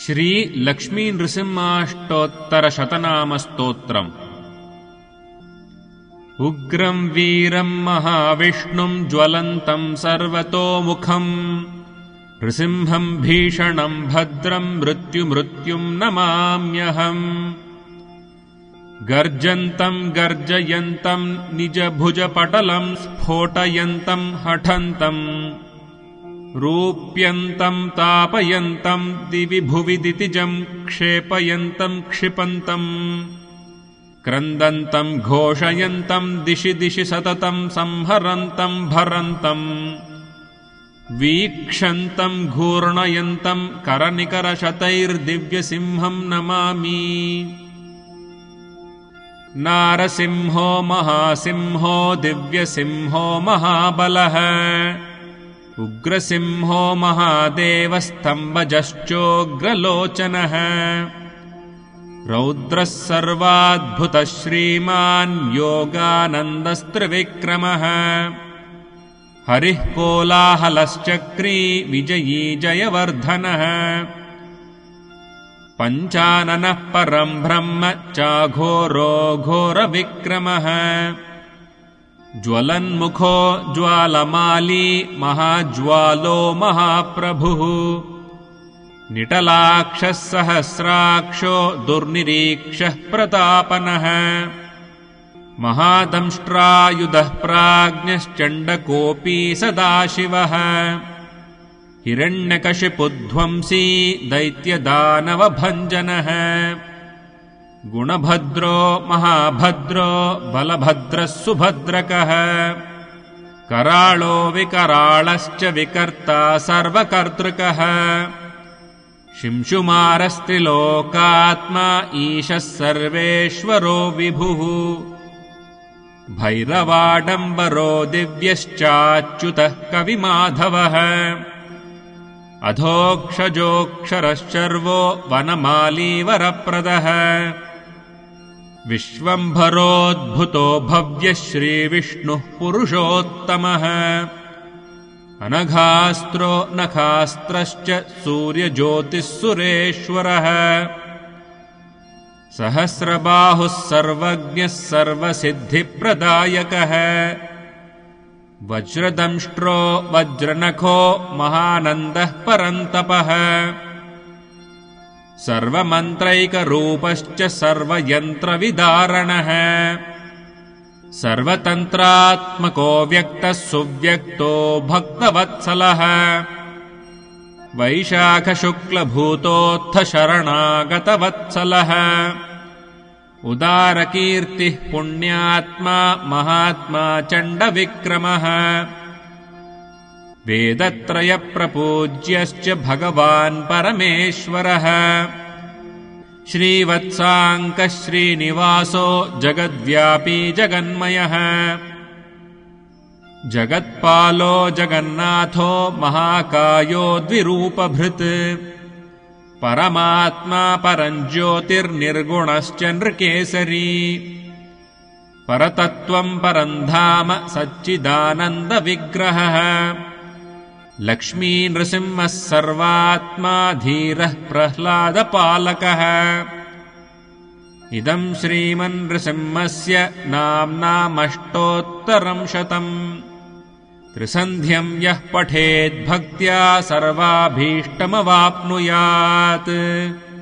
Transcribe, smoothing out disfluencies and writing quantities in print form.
श्री लक्ष्मीनृसिंहाष्टोत्तरशतनामस्तोत्रम्। उग्रम् वीरम् महाविष्णुम् ज्वलन्तम् सर्वतोमुखम् नृसिंहम् भीषणम् भद्रम् मृत्युम् नमाम्यहम्। गर्जन्तम् गर्जयन्तम् निजभुजपटलम् स्फोटयन्तम् हठन्तम् रूप्यन्तम् तापयन्तम् दिवि भुवि दितिजम् क्षेपयन्तम् क्षिपन्तम् क्रन्दन्तम् घोषयन्तम् दिशि दिशि सततम् संहरन्तम् भरन्तम् वीक्षन्तम् घूर्णयन्तम् करनिकरशतैर्दिव्यसिंहम् नमामि। नारसिंहो महासिंहो दिव्यसिंहो महाबलः उग्रसिंहो महादेवस्तम्भजश्चोग्रलोचनः रौद्रः सर्वाद्भुतः श्रीमान् योगानन्दस्त्रिविक्रमः हरिः कोलाहलश्चक्री विजयी जयवर्धनः पञ्चाननः परम् ब्रह्म चाघोरो घोरविक्रमः ज्वलन्मुखो ज्वालमाली महाज्वालो महाप्रभुः निटलाक्षः सहस्राक्षो दुर्निरीक्षः प्रतापनः महादंष्ट्रायुधः प्राज्ञश्चण्डकोऽपी सदाशिवः हिरण्यकशिपुध्वंसी दैत्यदानवभञ्जनः गुणभद्रो महाभद्रो बलभद्रः सुभद्रकः कराळो विकराळश्च विकर्ता सर्वकर्तृकः शिंशुमारस्त्रिलोकात्मा ईशः सर्वेश्वरो विभुः भैरवाडम्बरो दिव्यश्चाच्युतः कविमाधवः अधोक्षजोऽक्षरश्चर्वो वनमाली वरप्रदः विश्वम्भरोद्भुतो भव्यः श्रीविष्णुः पुरुषोत्तमः अनघास्त्रो नखास्त्रश्च सूर्यज्योतिः सुरेश्वरः सहस्रबाहुः सर्वज्ञः सर्वसिद्धिप्रदायकः वज्रदंष्ट्रो वज्रनखो महानन्दः परन्तपः सर्वमन्त्रैकरूपश्च सर्वयन्त्रविदारणः सर्वतन्त्रात्मको व्यक्तः सुव्यक्तो भक्तवत्सलः वैशाखशुक्लभूतोत्थशरणागतवत्सलः उदारकीर्तिः पुण्यात्मा महात्मा चण्डविक्रमः वेदत्रयप्रपूज्यश्च भगवान् परमेश्वरः श्रीवत्साङ्कः श्रीनिवासो जगद्व्यापी जगन्मयः जगत्पालो जगन्नाथो महाकायो द्विरूपभृत् परमात्मा परञ्ज्योतिर्निर्गुणश्च नृकेसरी परतत्त्वम् परम् धाम सच्चिदानन्दविग्रहः लक्ष्मीनृसिंहः सर्वात्मा धीरः प्रह्लादपालकः इदम् श्रीमन्नृसिंहस्य नाम्नामष्टोत्तरम् शतम् त्रिसन्ध्यम् यः पठेद्भक्त्या सर्वाभीष्टमवाप्नुयात्।